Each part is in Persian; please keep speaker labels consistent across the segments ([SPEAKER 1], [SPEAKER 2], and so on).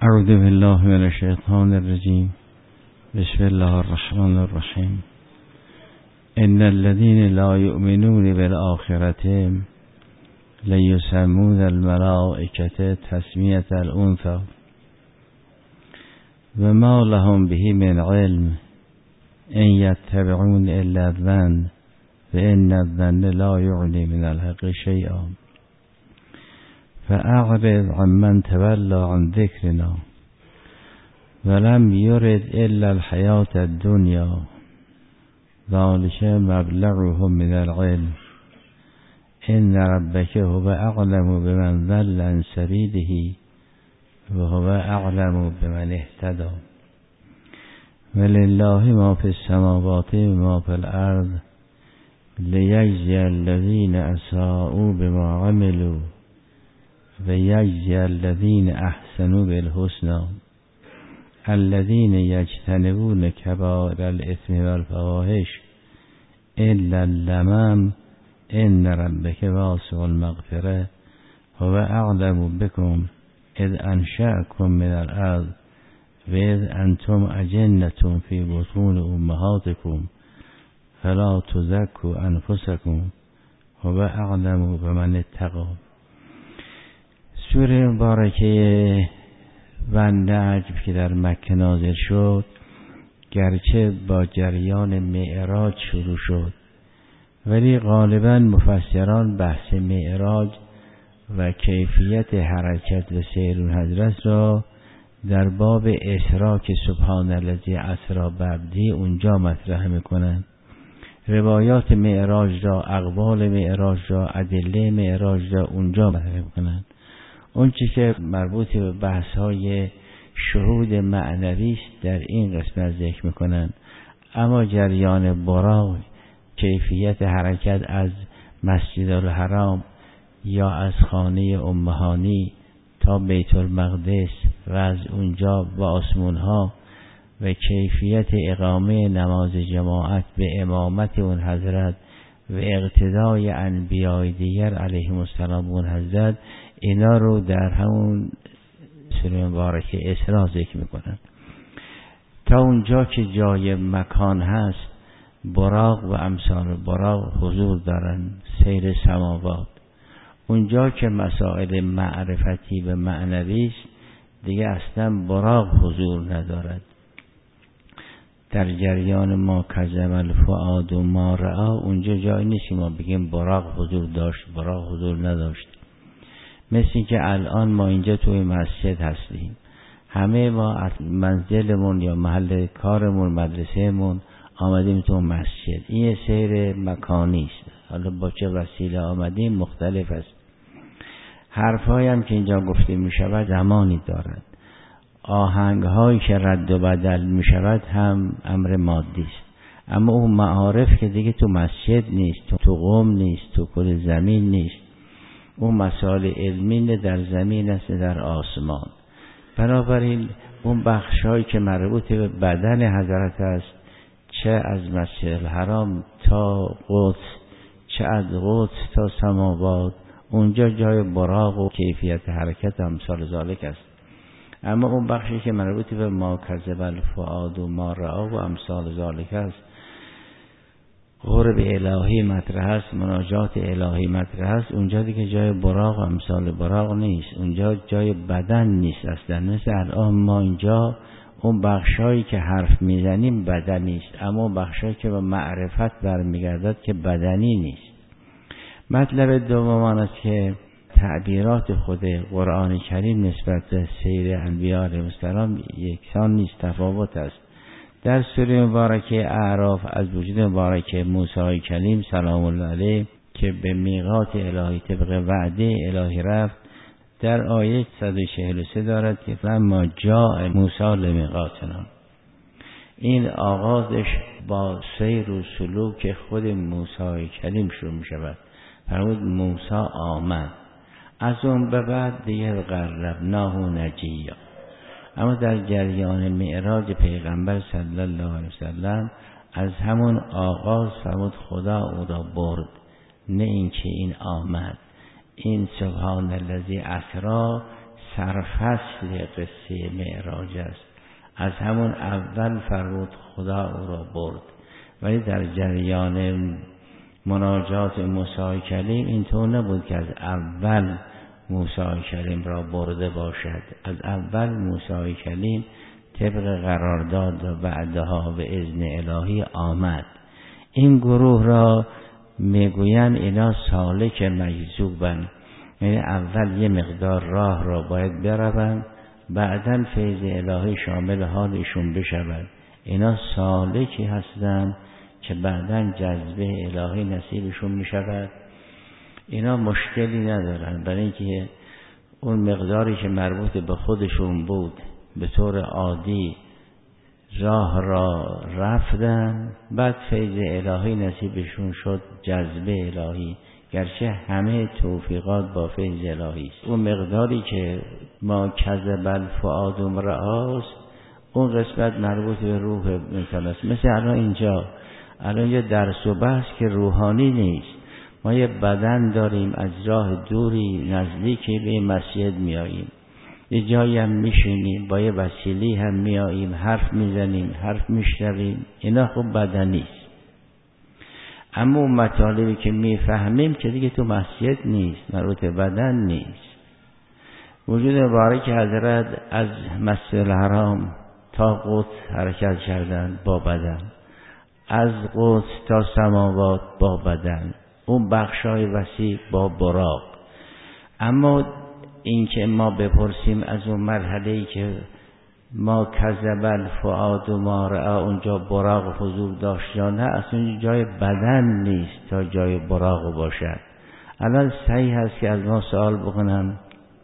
[SPEAKER 1] اعوذ بالله من الشیطان الرجیم. بسم الله الرحمن الرحیم. ان الذين لا يؤمنون بالآخرة ليسمون الملائكة تسمیة الأنثى وما لهم به من علم ان يتبعون الا الظن فإن الظن لا يغني من الحق شيئا فأعرض عمن تولى عن ذكرنا ولم يرد إلا الحياة الدنيا ذلك مبلغهم من العلم إن ربك هو أعلم بمن ضل عن سبيله وهو أعلم بمن اهتدى ولله ما في السماوات وما في الأرض ليجزي الذين أساءوا بما عملوا ويجزي الذين أحسنوا بالحسنى الذين يجتنبون كبائر الإثم والفواحش إلا اللمم إن ربك واسع المغفرة هو أعلم بكم إذ أنشأكم من الأرض وإذ أنتم أجنة في بطون أمهاتكم فلا تزكوا أنفسكم هو أعلم بمن اتقى. سوره مبارکه و نجم که در مکه نازل شد گرچه با جریان معراج شروع شد ولی غالبا مفسران بحث معراج و کیفیت حرکت و سیر حضرت را در باب اسراء که سبحان الذی اسری بعبده اونجا مطرح میکنند. روایات معراج را، اقوال معراج را، ادله معراج را اونجا مطرح میکنند. اون چی که مربوط به بحث‌های شهود معنوی است در این قسمت ذکر میکنند. اما جریان براق، کیفیت حرکت از مسجد الحرام یا از خانه امهانی تا بیت المقدس و از اونجا به آسمونها و کیفیت اقامه نماز جماعت به امامت اون حضرت و اقتدای انبیاء دیگر علیهم السلام اون حضرت، اینا رو در همون سوره مبارکه اسراء ذکر میکنن. تا اونجا که جای مکان هست براق و امثال براق حضور دارن، سیر سماوات. اونجا که مسائل معرفتی و معنوی است دیگه اصلا براق حضور ندارد. در جریان ما کذب الفؤاد و ما رأى اونجا جایی نیست که ما بگیم براق حضور داشت، براق حضور نداشت. مثل که الان ما اینجا توی مسجد هستیم، همه ما از منزلمون یا محل کارمون، مدرسهمون آمدیم تو مسجد. این سیر مکانی است. حالا با چه وسیله آمدیم مختلف است. حرفایی هم که اینجا گفته می شود زمانی دارد. آهنگ هایی که رد و بدل می شود هم امر مادی است. اما اون معارف که دیگه تو مسجد نیست، تو قم نیست، تو کل زمین نیست. اون مسائل علمی در زمین است، در آسمان. بنابراین اون بخشایی که مربوط به بدن حضرت است، چه از مسجد الحرام تا قدس، چه از قدس تا سماوات، اونجا جای براق و کیفیت حرکت امثال ذالک است. اما اون بخشی که مربوط به ما کذب الفؤاد و ما رأى و امثال ذالک است، قرب الهی مطرح است، مناجات الهی مطرح است، اونجا دیگه جای براق و امثال براق نیست. اونجا جای بدن نیست اصلا. مثل الان ما اینجا اون بخشایی که حرف میزنیم بدنی است، اما بخشایی که به معرفت برمیگردد که بدنی نیست. مطلب دوم آن است که تعبیرات خود قرآن کریم نسبت به سیر انبیاء علیهم السلام یکسان نیست، تفاوت است. در سوره مبارکه اعراف از وجود مبارکه موسی کلیم سلام الله علیه که به میقات الهی طبق وعده الهی رفت، در آیه 143 دارد که لما جاء موسی لمیقاتنا. این آغازش با سیر و سلوک خود موسی کلیم شروع می شود. فرمود موسی آمد، از اون به بعد دیگر قربناه نجیا. اما در جریان معراج پیغمبر صلی الله علیه وسلم از همون آغاز فرمود خدا او را برد، نه اینکه این آمد. این سبحان الذی اسری سرفصل قصه معراج است. از همون اول فرمود خدا او را برد، ولی در جریان مناجات موسی کلیم اینطور نبود که از اول موسی کلیم را برده باشد. از اول موسی کلیم طبق قرارداد و وعده‌ها به اذن الهی آمد. این گروه را میگویند اینا سالک مجذوبن، یعنی اول یه مقدار راه را باید بروند، بعداً فیض الهی شامل حالشون بشود. اینا سالکی هستند که بعداً جذبه الهی نصیبشون میشود. اینا مشکلی ندارن، برای اینکه اون مقداری که مربوط به خودشون بود به طور عادی راه را رفتن، بعد فیض الهی نصیبشون شد، جذبه الهی، گرچه همه توفیقات با فیض الهی است. اون مقداری که ما کذب الفؤاد رآس، اون قسمت مربوط به روح انسان است. مثل الان یه درس و بحث که روحانی نیست. ما یه بدن داریم، از راه دوری نزدیکی به مسجد میاییم، یه جایی هم میشینیم، با یه وسیله هم میاییم، حرف میزنیم، حرف میشنویم، اینا خب بدنی است. اما اون مطالبی که میفهمیم که دیگه تو مسجد نیست، مربوط به بدن نیست. وجود مبارک حضرت از مسجد الحرام تا قدس حرکت کردن با بدن، از قدس تا سماوات با بدن، اون بخشای وسیع با براق. اما این که ما بپرسیم از اون مرحله‌ای که ما کذب الفؤاد ما رأی اونجا براق حضور داشت یا نه، اصلا جای بدن نیست تا جای براق باشد. الان صحیح هست که از ما سوال بکنن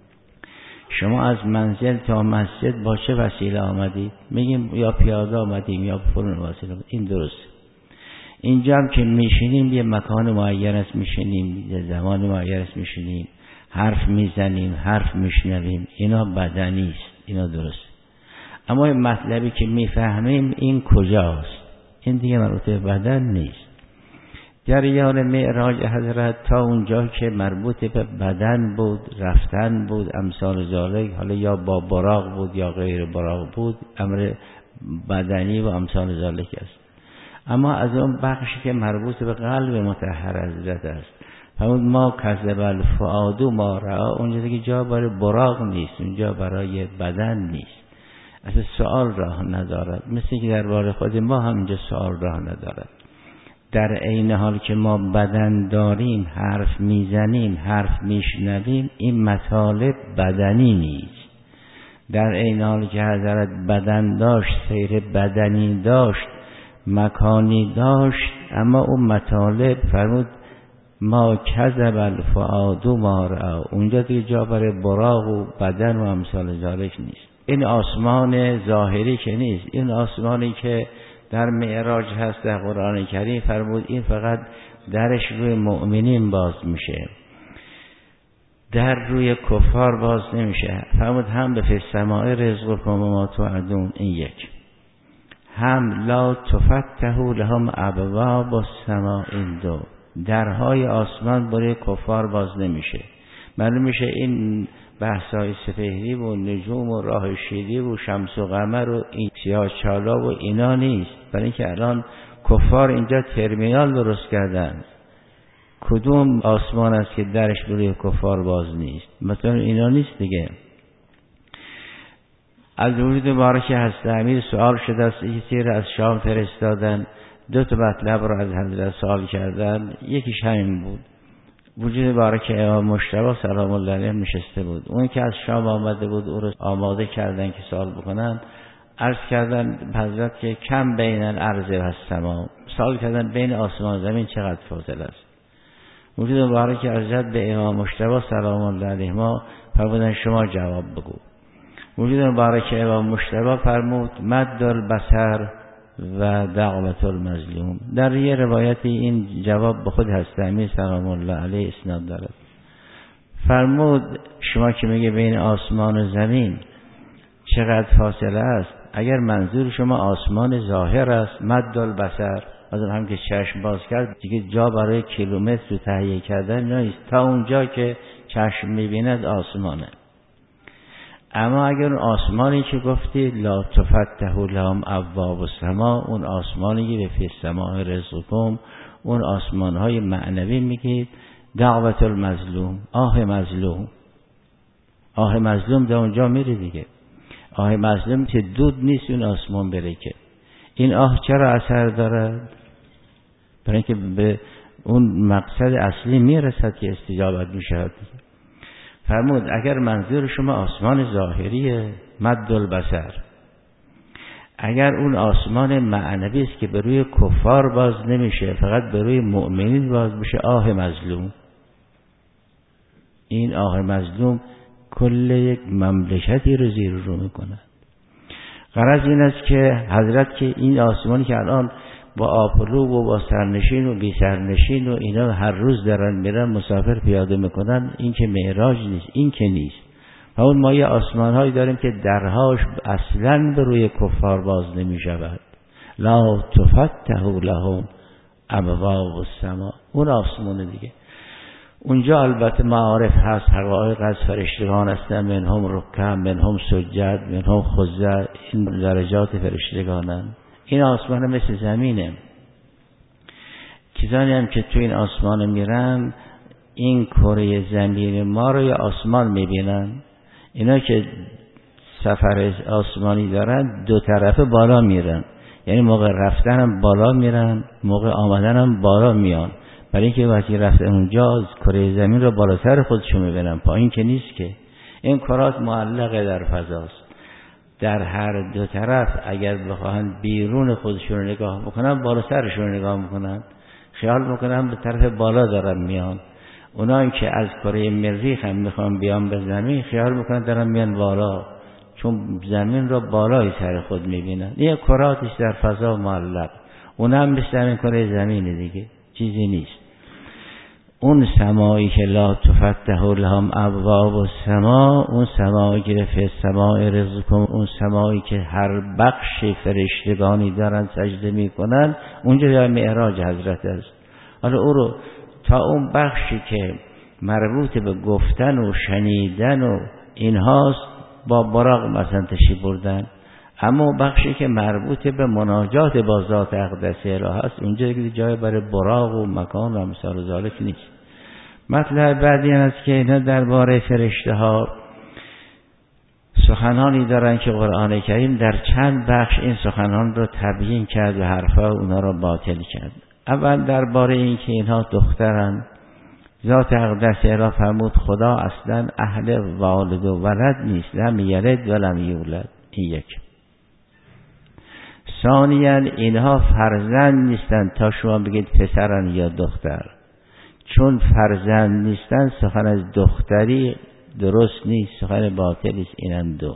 [SPEAKER 1] شما از منزل تا مسجد با چه وسیله آمدید؟ میگیم یا پیاده آمدیم یا فلان وسیله. این درست. اینجا هم که میشینیم یه مکان معین است میشینیم، یه زمان معین است میشینیم، حرف میزنیم، حرف میشنویم، اینا بدنی است، اینا درست. اما این مطلبی که میفهمیم این کجاست؟ این دیگه مربوط به بدن نیست. جریان معراج حضرت تا اونجا که مربوط به بدن بود، رفتن بود، امثال ذالک، حالا یا با براق بود یا غیر براق بود، امر بدنی و امثال ذالک است. اما از اون بخشی که مربوط به قلب مطهر حضرت است، همون ما کذب الفؤاد ما رأی، اونجا دیگه جا برای براق نیست، اونجا برای بدن نیست، اصلا سوال راه ندارد. مثل که درباره خود ما هم اینجا سوال راه ندارد. در عین حال که ما بدن داریم، حرف میزنیم، حرف میشنویم، این مطالب بدنی نیست. در عین حال که حضرت بدن داشت، سیر بدنی داشت، مکانی داشت، اما اون مطالب فرمود ما کذب الفؤاد ما رأی، اونجا دیگه جا برای براق و بدن و امثال ذالک نیست. این آسمان ظاهری که نیست، این آسمانی که در معراج هست در قرآن کریم فرمود این فقط درش روی مؤمنین باز میشه، در روی کفار باز نمیشه. فرمود هم به السماء رزقکم و ما توعدون، این یک. هم لا تفتح لهم ابواب السماء، این دو. درهای آسمان برای کفار باز نمیشه. معلوم میشه این بحثای سپهری و نجوم و راه شیری و شمس و قمر و این سیاه چالا و اینا نیست. برای اینکه الان کفار اینجا ترمینال درست کردن. کدوم آسمان است که درش برای کفار باز نیست؟ مثلا اینا نیست دیگه. از وجود مبارک هست امیر سوال شده است، یکی را از شام فرستادن، دو تا مطلب را از حضرت سوال کردن، یکیش همین بود. وجود مبارک امام مجتبی سلام الله علیه نشسته بود. اون که از شام آمده بود او را آماده کردن که سوال بکنن. عرض کردن حضرت که کم بین الارض و السماء، سوال کردن بین آسمان و زمین چقدر فاصله است. وجود مبارک حضرت به امام مجتبی سلام الله علیه ما فرمودن شما جواب بگو. وجود مبارک امام مجتبی فرمود مد البصر و دعوت المظلوم. در یه روایتی این جواب به خود هست امیر سلام الله علیه اسناد دارد. فرمود شما که میگه بین آسمان و زمین چقدر فاصله است، اگر منظور شما آسمان ظاهر است مد البصر، از هم که چشم باز کرد دیگه جا برای کیلومتر رو تهیه کردن نیست، تا اونجا که چشم میبیند آسمانه. اما اگر اون آسمانی که گفتی لا تفتح لهم ابواب السما، اون آسمانی که فی السماء رزقکم، اون آسمان‌های معنوی میگید دعوت المظلوم، آه مظلوم. آه مظلوم در اونجا میره دیگه. آه مظلوم که دود نیست اون آسمان بره که. این آه چرا اثر دارد؟ برای اینکه به اون مقصد اصلی میرسد که استجابت میشود. فرمود اگر منظور شما آسمان ظاهریه مد البصر، اگر اون آسمان معنوی است که به روی کفار باز نمیشه، فقط به روی مؤمنین باز میشه، آه مظلوم. این آه مظلوم کل یک مملکتی رو زیر رو میکنه. غرض این است که حضرت که این آسمانی که الان با آپولو و با سرنشین و بی سرنشین و اینا هر روز دارن میرن مسافر پیاده میکنن، این که معراج نیست، این که نیست. و اون ما یه آسمان هایی داریم که درهاش اصلا به روی کفار باز نمی شود. لا تفتح لهم ابواب السما، اون آسمان دیگه. اونجا البته معارف هست، حقایق از فرشتگان هستن، منهم رکع، منهم سجد، منهم خضع، این درجات فرشتگانن. این آسمان مثل زمینه. کسانی هم که تو این آسمان میرن، این کره زمین ما رو یه آسمان میبینن. اینا که سفر آسمانی دارن دو طرفه بالا میرن، یعنی موقع رفتن هم بالا میرن، موقع آمدن هم بالا میان، برای اینکه وقتی رفتن اونجا کره زمین رو بالاتر خودشون میبینن، پایین که نیست که. این کرات معلقه در فضاست. در هر دو طرف اگر بخواهن بیرون خودشون رو نگاه بکنن، بالا سرشون رو نگاه میکنن، خیال میکنن به طرف بالا دارن میان. اونایی که از کره مریخ هم میخوان بیان به زمین، خیال میکنن دارن میان بالا، چون زمین رو بالای سر خود میبینن. این کراتش در فضا معلق، اون هم مثل همین کره زمین دیگه، چیزی نیست. اون سمایی که لا تفتح لهم ابواب السما، اون سمایی که فی السماء رزقکم، اون سمایی که هر بخش فرشتگانی دارن سجده میکنن، اونجا در معراج حضرت است. حالا او رو تا اون بخشی که مربوط به گفتن و شنیدن و اینهاست با براق مثلا تشریف بردن، اما بخشی که مربوط به مناجات با ذات اقدس الهی است، اونجا دیگه جای برای براق و مکان و امثال ذالک نیست. مطلب بعدی این است که اینا درباره فرشته ها سخنانی دارن که قرآن کریم در چند بخش این سخنان رو تبیین کرد و حرفا اونا رو باطل کرد. اول درباره این که اینها دخترن، ذات اقدس الهی فرمود خدا اصلا اهل والد و ولد نیست، لم یلد و لم یولد. این یک. ثانیاً اینها فرزند نیستن تا شما بگید پسرن یا دختر، چون فرزند نیستن سخن از دختری درست نیست، سخن باطلی است. اینم دو.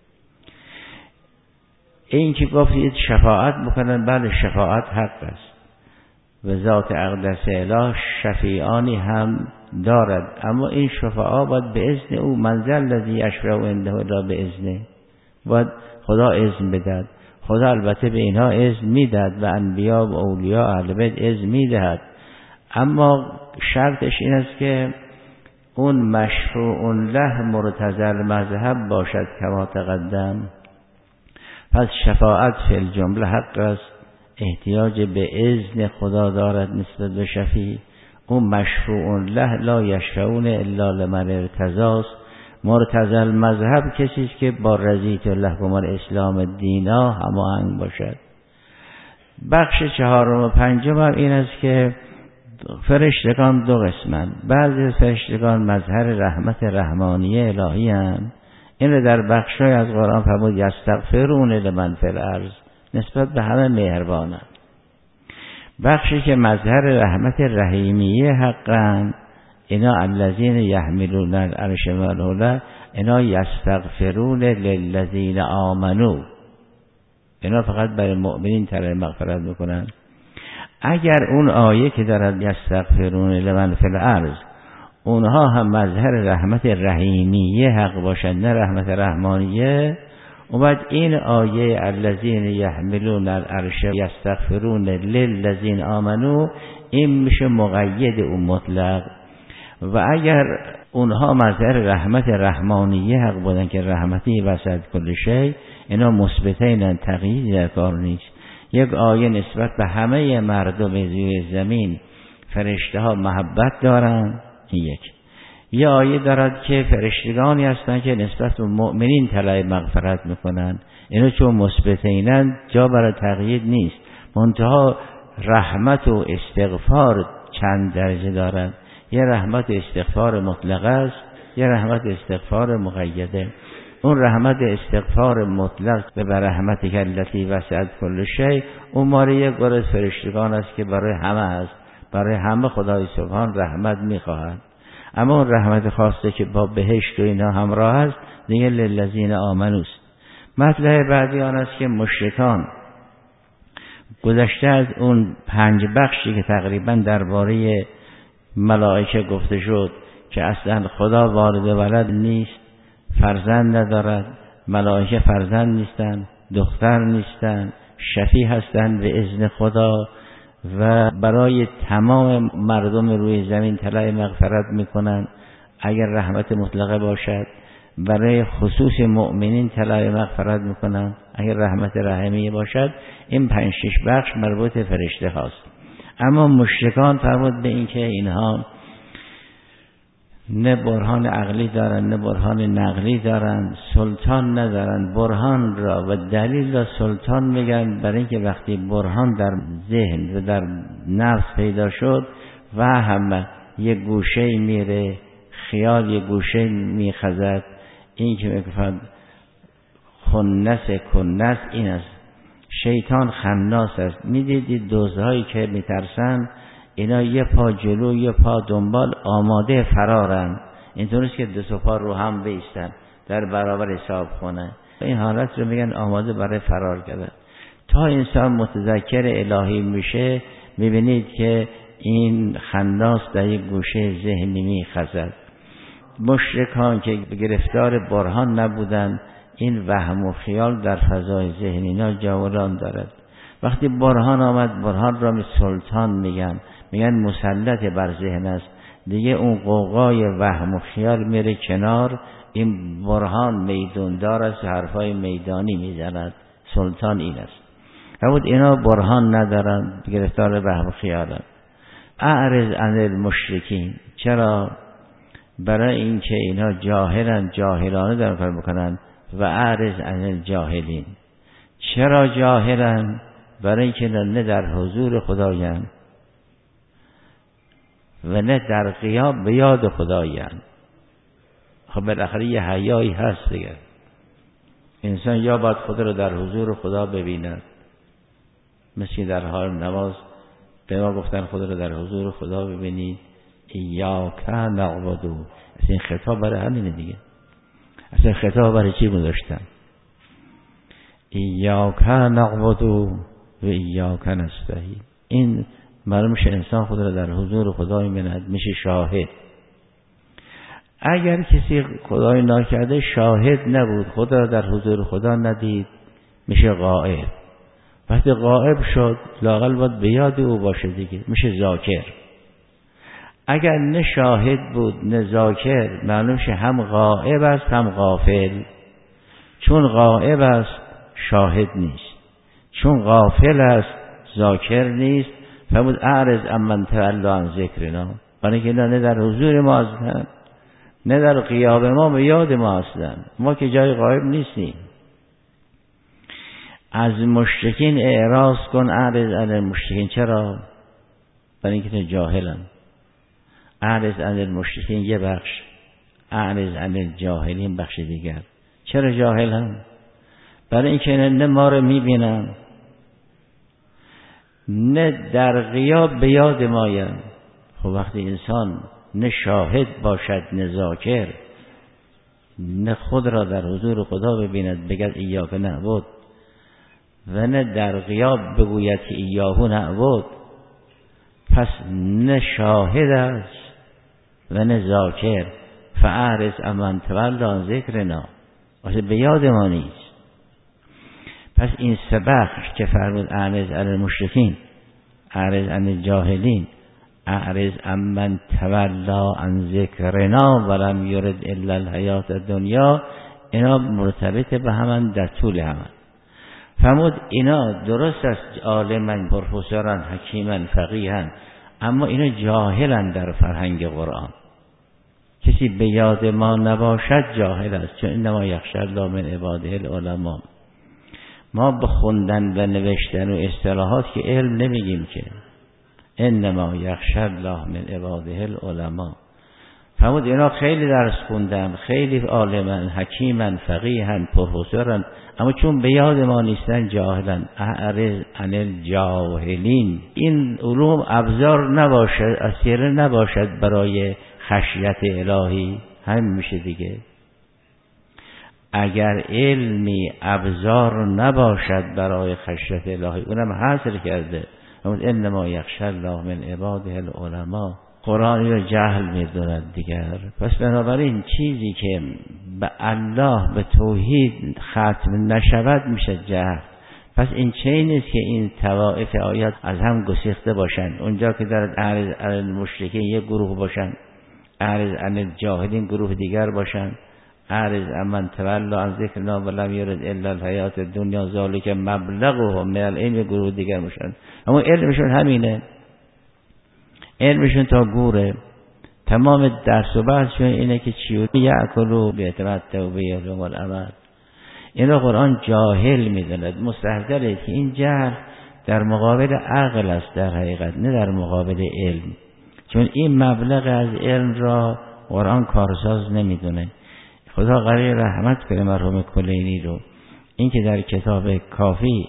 [SPEAKER 1] این که گفتید شفاعت بکنن، بله شفاعت حق است و ذات اقدس الهی شفیعانی هم دارد، اما این شفاعت باید به اذن او. من ذا الذی یشفع عنده الا باذنه، باید خدا اذن بدهد. خدا البته به اینها اذن میدهد و انبیا و اولیاء اهل بیت اذن میدهد، اما شرطش این است که اون مشفوع له مرتضی المذهب باشد کما تقدم. پس شفاعت فی الجمله حق است، احتیاج به اذن خدا دارد نسبت به شفیع. اون مشفوع له لا یشفعون الا لمن ارتضی. مرتضی المذهب کسی است که با رضیت لکم الاسلام دینا هماهنگ باشد. بخش چهارم و پنجم این است که فرشتگان دو قسمند. بعضی فرشتگان مظهر رحمت رحمانیه الهی هستند، این رو در بخشای از قرآن فرمود یستغفرون لمن فی الارض، نسبت به همه مهربانند. بخشی که مظهر رحمت رحیمیه حقاً، اینا الذین یحملون العرش و حوله، اینا یستغفرون للذین آمنو، اینا فقط برای مؤمنین طلب مغفرت میکنن. اگر اون آیه که دارد یستغفرون لمن فی الارض اونها هم مظهر رحمت رحیمیه حق باشند نه رحمت رحمانیه، و بعد این آیه الذین یحملون العرش یستغفرون للذین آمنو این میشه مقید و مطلق. و اگر اونها مظهر رحمت رحمانیه حق بودن که رحمتی وسط کل شی، اینا مثبتین، تقییدی در کار نیست. یک آیه نسبت به همه مردم زیر زمین فرشته ها محبت دارن، این یک. یه آیه دارد که فرشتگانی هستن که نسبت به مؤمنین طلب مغفرت میکنن، اینا چون مثبتینن جا برای تقیید نیست. منتها رحمت و استغفار چند درجه دارن، یه رحمت استغفار مطلق است، یه رحمت استغفار مقیده. اون رحمت استغفار مطلق به رحمت التی وسعت کل شی، اون ماره یک گروه فرشتگان است که برای همه است، برای همه خدای سبحان رحمت میخواهد. اما اون رحمت خاصه که با بهشت و اینا همراه است دیگه للذین آمنو است. مطلب بعدی آن است که مشرکان گذشته از اون 5 بخشی که تقریبا درباره ملائکه گفته شد که اصلا خدا والد ولد نیست، فرزند ندارد، ملائکه فرزند نیستن، دختر نیستن، شفیع هستند به اذن خدا و برای تمام مردم روی زمین طلب مغفرت میکنن اگر رحمت مطلقه باشد، برای خصوص مؤمنین طلب مغفرت میکنن اگر رحمت رحیمیه باشد. این 5-6 بخش مربوط فرشته هاست. اما مشرکان فرمود به این که اینها نه برهان عقلی دارن نه برهان نقلی دارن، سلطان ندارن. برهان را و دلیل را سلطان میگن برای اینکه وقتی برهان در ذهن و در نفس پیدا شد و هم یک گوشه میره، خیال یک گوشه میخزد، این که میگفت کنس این است. شیطان خناس است. میدیدید دوزهایی که میترسن اینا یه پا جلو یه پا دنبال آماده فرارن، اینطوریست که 2 پا رو هم بیستن در برابر حساب کنه. این حالت رو میگن آماده برای فرار کردن. تا انسان متذکر الهی میشه میبینید که این خناس در یک گوشه ذهنی میخزد. مشرکان که گرفتار برهان نبودن، این وهم و خیال در فضای ذهنی اینا جولان دارد. وقتی برهان آمد، برهان را سلطان میگن مسلط بر ذهن است دیگه، اون قوقای وهم و خیال میره کنار. این برهان میدوندار است، حرفای میدانی میزند، سلطان این است. اما اینا برهان ندارن، گرفتار وهم و خیالن. اعرض عن المشرکین. چرا؟ برای اینکه اینا جاهلن، جاهلانه دارن کار میکنن. و اعرض عن الجاهلین. چرا جاهلن؟ برای اینکه نه در حضور خدایند و نه در قیام به یاد خدایند. خب بالاخره یه حیایی هست دیگه. انسان یا باید خدا رو در حضور خدا ببیند، مثل در حال نماز به ما گفتن خدا رو در حضور خدا ببینید، ایاک نعبد. این خطاب برای همینه دیگه. اصلا خطاب برای چی گذاشتن؟ ایاک نعبد و ایاک نستعین. این معلوم میشه انسان خدا رو در حضور خدا میبیند، میشه شاهد. اگر کسی خدای ناکرده شاهد نبود، خدا رو در حضور خدا ندید، میشه غائب. وقتی غائب شد لااقل باید به یاد او باشه دیگه، میشه ذاکر. اگر نه شاهد بود نه ذاکر، معلوم شه هم غائب است هم غافل. چون غائب است شاهد نیست، چون غافل است ذاکر نیست. فرمود اعرض عمن تولی عن ذکرنا. برای که نه در حضور ما هستن نه در غیاب ما به یاد ما هستن. ما که جای غائب نیستیم. از مشرکین اعراض کن. اعرض عن المشرکین. چرا؟ برای اینکه جاهلن. اعرض عن المشرکین یه بخش، اعرض عن الجاهلین بخش دیگر. چرا جاهلن؟ برای اینکه نه ما رو میبینن نه در غیاب به یاد ماین. خب وقتی انسان نه شاهد باشد نه ذاکر، نه خود را در حضور خدا ببیند بگد ایاک نعبد و نه در غیاب بگوید که ایاهو نعبد، پس نه شاهد است و نه ذاکر. فاعرض عمن تولی عن ذکرنا. واسه به یاد ما نیست. پس این 3 بخش که فرمود اعرض عن المشرکین، اعرض عن الجاهلین، اعرض عمن تولا عن ذکرنا ولم یرد الا الحیات الدنیا، اینا مرتبط به همان در طول همان. فرمود اینا درست است عالمن، پروفسورن، حکیمن، فقیهن، اما اینا جاهلن در فرهنگ قرآن. کسی به یاد ما نباشد جاهل است، چون انما یخشی الله من عباده العلماء. ما به خوندن و نوشتن و اصطلاحات که علم نمیگیم که، انما یخشی الله من عباده العلماء. فرمود اینا خیلی درس خوندن، خیلی عالمن، حکیمن، فقیهن، پروفسورن، اما چون به یاد ما نیستن جاهلن. اعرض عن الجاهلین. این علوم ابزار نباشد، اسیره نباشد برای خشیت الهی، همین میشه دیگه. اگر علمی ابزار نباشد برای خشیت الهی، اونم حاصل کرده. انما یخشی الله من عباده العلماء. قرآن رو جهل می‌داند دیگر. پس بنابراین چیزی که به الله به توحید ختم نشود میشه جهل. پس این چه نیست که این طوائف آیات از هم گسیخته باشن. اونجا که در اعرض عن المشرکین یک گروه باشن، اعرض عن الجاهلین گروه دیگر باشن، اعرض عمن تولا عن ذکرنا ولم یرد الا الحیات الدنیا ذالک مبلغهم من العلم گروه دیگر باشن. اما علمشون همینه، علمشون تا گوره. تمام درس و بحثشون اینه که چیو یأکلوا بیتمتعوا به العمل. این رو قرآن جاهل میداند. مستحضره که این جهل در مقابل عقل است در حقیقت، نه در مقابل علم. چون این مبلغ از علم را قرآن کارساز نمیدونه. خدا قرار رحمت کنه مرحوم کلینی رو، این که در کتاب کافی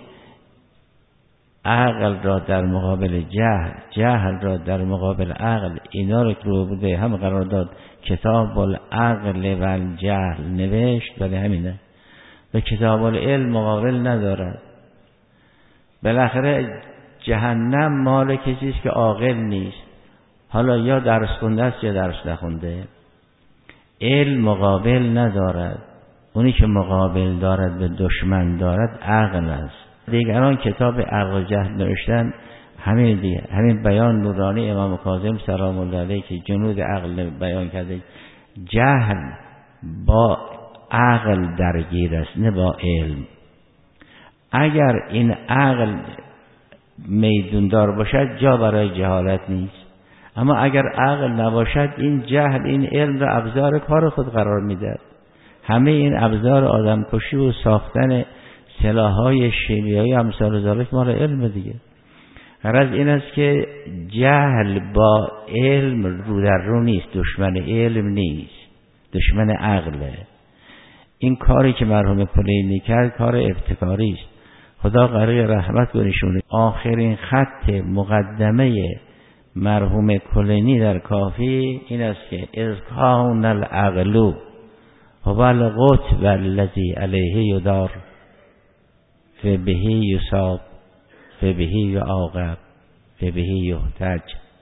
[SPEAKER 1] عقل را در مقابل جهل، جهل را در مقابل عقل، اینا رو بوده هم قرار داد کتاب العقل و الجهل نوشت، ولی همینه. و کتاب العلم مقابل ندارد. بالاخره جهنم مال کسی است که عاقل نیست، حالا یا درس خونده است یا درس نخونده. علم مقابل ندارد. اونی که مقابل دارد به دشمن دارد عقل است. دیگران کتاب عقل و جهل نوشتن، همین دیگه، همین بیان نورانی امام کاظم سلام الله علیه که جنود عقل بیان کرده. جهل با عقل درگیر است، نه با علم. اگر این عقل میدوندار باشد جا برای جهالت نیست، اما اگر عقل نباشد این جهل این علم را ابزار کار خود قرار میده. همه این ابزار آدم کشی و ساختن سلاح‌های شیمیایی امثال ذالک مال علم دیگه. غرض این است که جهل با علم رو در رو نیست، دشمن علم نیست، دشمن عقله. این کاری که مرحوم کلینی کرد کار ابتکاری است. خدا قرار رحمت کنه. آخرین خط مقدمه مرحوم کلینی در کافی این است که اذ کان العقل هو القطب الذی علیه یدار فبه یصاب فبه یعاقب فبه یحتج.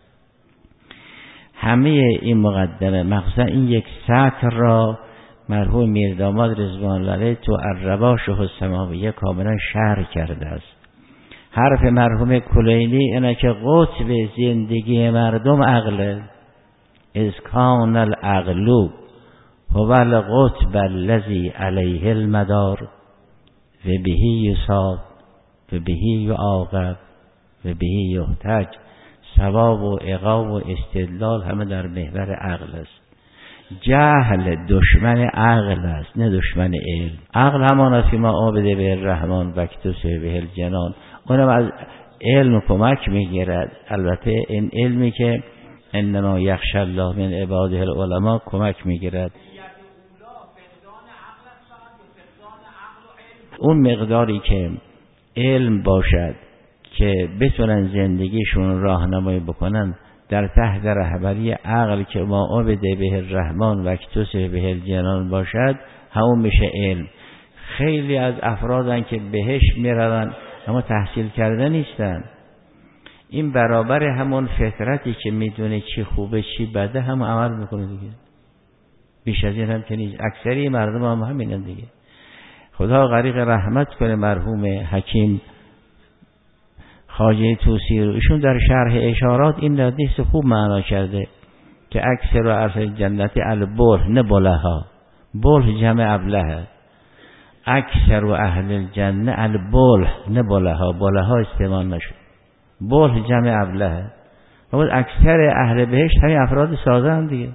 [SPEAKER 1] همه این مقدمه مخصوصا این یک سطر را مرحوم میرداماد رضوان الله علیه تو الرباشه السماویه کاملا شرح کرده است. حرف مرحوم کلینی اینه که قطب زندگی مردم عقله. اذ کان العقل هو القطب الذی علیه المدار و بهی یصاب و بهی یعاقب و بهی یحتج. ثواب و عقاب و استدلال همه در محور عقل است. جهل دشمن عقل است، نه دشمن علم. عقل همان است که ما عابد به الرحمن وکتسه به الجنان، اونم از علم کمک میگیرد. البته این علمی که انما یخشی الله من عباده العلماء کمک میگیرد. اون مقداری که علم باشد که بتونن زندگیشون راهنمایی بکنن در تحت رهبری عقل که ما عابد به الرحمن وکتسه به الجنان باشد، همون میشه علم. خیلی از افرادن که بهش میرون اما تحصیل کرده نیستن. این برابر همون فطرتی که میدونه چی خوبه چی بده هم عمل میکنه دیگه. بیش از این هم که نیست. اکثری مردم هم همینن دیگه. خدا غریق رحمت کنه مرحوم حکیم خواجه طوسی رو ایشون در شرح اشارات این حدیث خوب معنا کرده که اکثر اهل جنت البلح نه بلها، بلح جمع ابله، اکثر اهل الجنه البلح نه بلها، بلها استعمال نشد، بلح جمع ابله. اما اکثر اهل بهشت همین افراد ساده هم دیگه.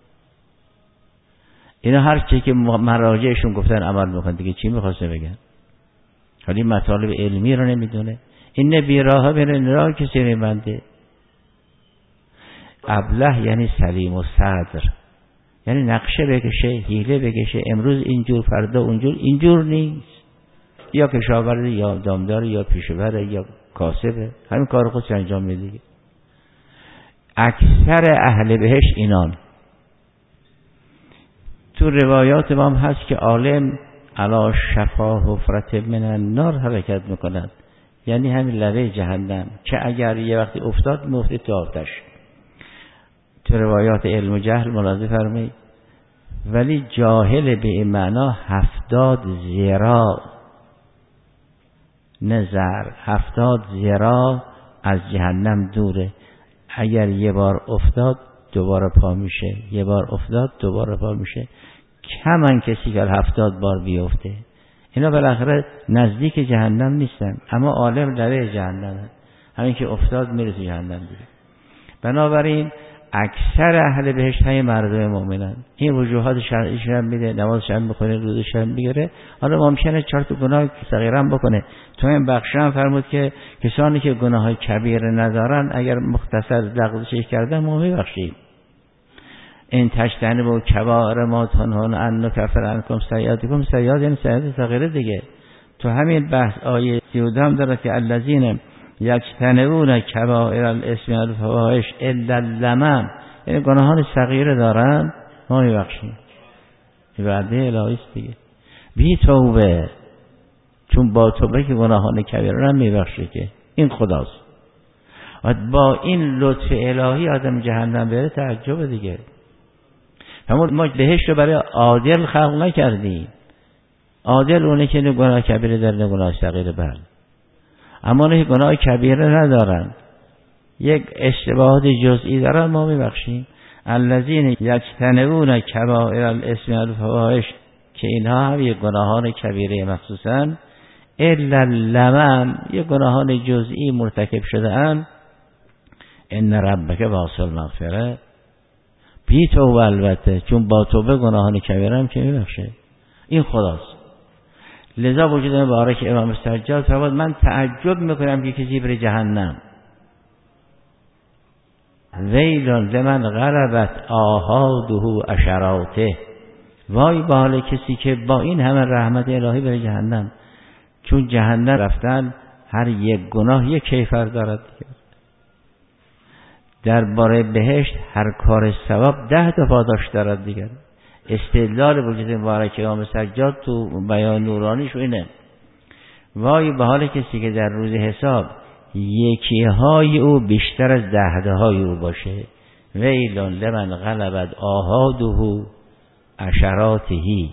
[SPEAKER 1] اینا هر چی که مراجعشون گفتن عمل میکنن دیگه، چی میخواسته بگن؟ حالی مطالب علمی رو نمیدونه. این بیراه بین راه کسی نمیبنده. ابله یعنی سلیم و صدر، یعنی نقشه بکشه، حیله بکشه، امروز اینجور فردا اونجور، اینجور نیست. یا کشاورز یا دامدار یا پیشور یا کاسبه، همین کار خودش انجام میده. اکثر اهل بهشت اینان. تو روایات ما هم هست که عالم علی شفا حفرة من النار حرکت میکنند، یعنی همین لبه جهنم که اگر یه وقتی افتاد میفته تو آتش. تو روایات علم و جهل ملاحظه فرمایید. ولی جاهل به این معنا 70 ذراع نظر 70 ذراع از جهنم دوره. اگر یه بار افتاد دوباره پا میشه، یه بار افتاد دوباره پا میشه. کمن کسی که 70 بار بیفته. اینا بالاخره نزدیک جهنم نیستن، اما عالم لبه جهنم، همین که افتاد میره تو جهنم دیگه. بنابراین اکثر اهل بهشت های مردم مؤمنن. این وجوهات شرعیش هم میده، نمازش هم بخونه، روزش هم میگیره. حالا ممکنه 4 تا گناه صغیره هم بکنه. تو این بخش هم فرمود که کسانی که گناه های کبیره ندارن اگر مختصر لغزش کردن ما میبخشیم. این تجتنبوا کبائر ما تنهون عنه نکفر عنکم سیئاتکم. سیئات یعنی سیئات صغیره دیگه. تو همین بحث آیه 32 هم داره که الذین یجتنبون کبائر الاثم والفواحش الا اللمم، یعنی گناهان صغیره دارن ما میبخشیم. این وعده الهی است دیگه. بی توبه، چون با توبه که گناهان کبیره هم میبخشه که این خداست. و با این لطف الهی آدم جهنم بره تعجب دیگه. ما بهشت رو برای عادل خلق نکردیم. عادل اونه که نه گناه کبیره داره نه گناه صغیره. بله، اما نه گناه کبیره ندارن، یک اشتباهات جزئی دارن ما میبخشیم. الذین یجتنبون کبائر الاثم والفواحش، که اینها هم یک گناهان کبیره مخصوصا، الا اللمم، یک گناهان جزئی مرتکب شده اند. ان ربک واسع المغفره، بی توبه البته، چون با توبه گناهان کبیره هم که میبخشه. این خداست. لذا وجود مبارک امام سجاد فرمود من تعجب میکنم که کسی بره جهنم. ویل لمن غلبت آحاده عشراته، وای به حال کسی که با این همه رحمت الهی بره جهنم. چون جهنم رفتن هر یک گناه یک کیفر دارد. درباره بهشت هر کار ثواب 10 تا پاداش دارد دیگر. استدلال وجود مبارک امام سجاد تو بیان نورانیش اینه. وای به حال کسی که در روز حساب یکی های او بیشتر از 10 های او باشه. ویل لمن غلبت آحاده عشراتهی،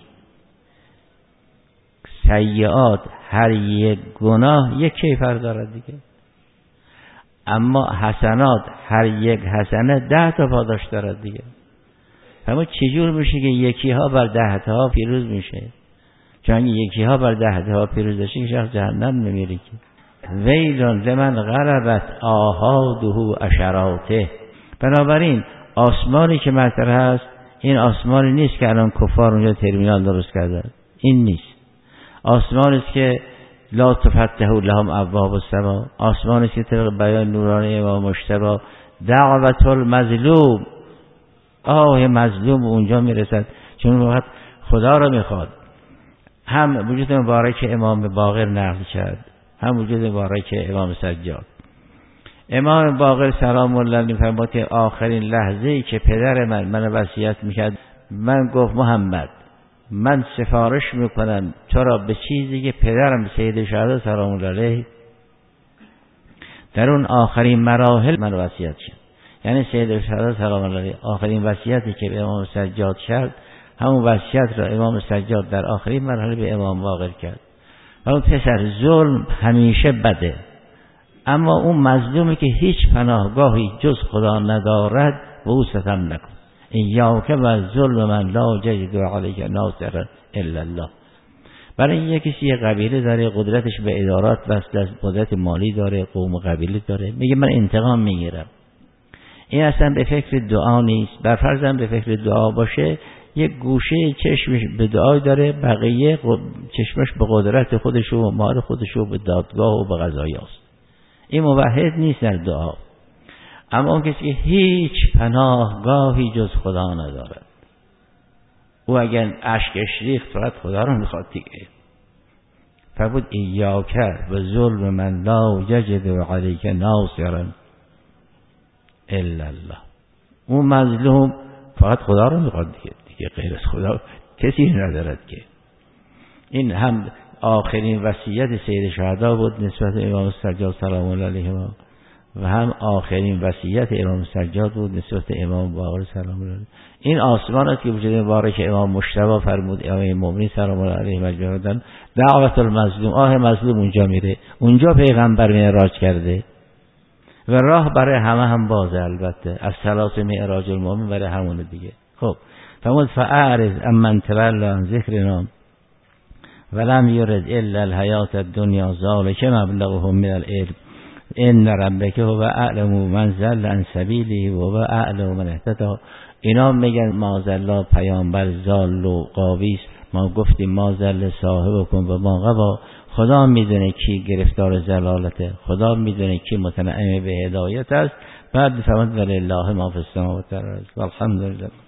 [SPEAKER 1] سیئات هر یک گناه یک کیفر دارد دیگه. اما حسنات هر یک حسنه 10 تا پاداش دارد دیگه. اما چجور میشه که یکی ها بر 10 تا پیروز میشه؟ چون یکی ها بر 10 تا پیروز بشه که شخص جهنم نمیره که. ویل لمن غلبت آحاده عشراته. بنابراین آسمانی که مطرح هست این آسمانی نیست که الان کفار اونجا ترمینال درست کردن. این نیست. آسمانی است که لا تفتح لهم ابواب السما. آسمانی است که طبق بیان نورانی امام مجتبی دعوت المظلوم، آه مظلوم اونجا میرسد، چون وقت خدا را میخواد. هم وجود مبارک امام باقر نقل کرد، هم وجود مبارک امام سجاد. امام باقر سلام الله علیه فرمود که آخرین لحظه‌ای که پدر من وصیت میکرد، من گفت محمد من سفارش میکنم تو را به چیزی که پدرم سید شهدا سلام الله علیه در اون آخرین مراحل من وصیت کرد. یعنی سید شهدا سلام الله علیه آخرین وصیتی که به امام سجاد کرد، همون وصیت را امام سجاد در آخرین مرحله به امام باقر کرد. اون پسر ظلم همیشه بده، اما اون مظلومی که هیچ پناهگاهی جز خدا ندارد و او ستم نکن. ایاک و ظلم من لا یجد علیک ناصرا الا الله. برای این کسی یه قبیله داره، قدرتش به ادارات وصل است، قدرت مالی داره، قوم و قبیله داره، میگه من انتقام میگیرم. این اصلا به فکر دعا نیست. بر فرضم به فکر دعا باشه، یک گوشه چشمش به دعا داره، بقیه چشمش به قدرت خودش و مال خودش و به دادگاه و به قضایی است. این موحد نیست در دعا. اما اون کسی که هیچ پناهگاهی جز خدا ندارد، او اگر اشکش ریخت فقط خدا رو میخواد دیگه. فبود ایاک و ظلم من لا یجد علیک ناصرا الا الله. اون مظلوم فقط خدا رو میخواد دیگه غیر از خدا کسی ندارد که. این هم آخرین وصیت سید شهدا بود نسبت امام سجاد سلام الله علیه و هم آخرین وصیت امام سجاد بود نسبت امام باقر سلام الله علیه. این آسمانات که وجود مبارک امام مجتبی فرمود، امام مومنین سلام الله علیه مجموعاً دعوت المظلوم، آه مظلوم اونجا میره، اونجا پیغمبر معراج کرده و راه برای همه هم بازه. البته از ثلاث معراج المؤمن برای همون دیگه. خب فرمود فاعرض امن تولى عن ذکرنا ولم یرد الا الحیات الدنیا ذلک مبلغهم من العلم ان ربک هو اعلم من ضل عن سبیله و هو اعلم من اهتدی. اینا میگن ما ضل پیامبر ضال و قاوی است، ما گفتیم ما ضل صاحبکم و ما غوا. خدا میدونه کی گرفتار ضلالته، خدا میدونه کی متنعم به هدایت است. بعد فرمود ولله ما فی السماوات و الارض والحمد لله.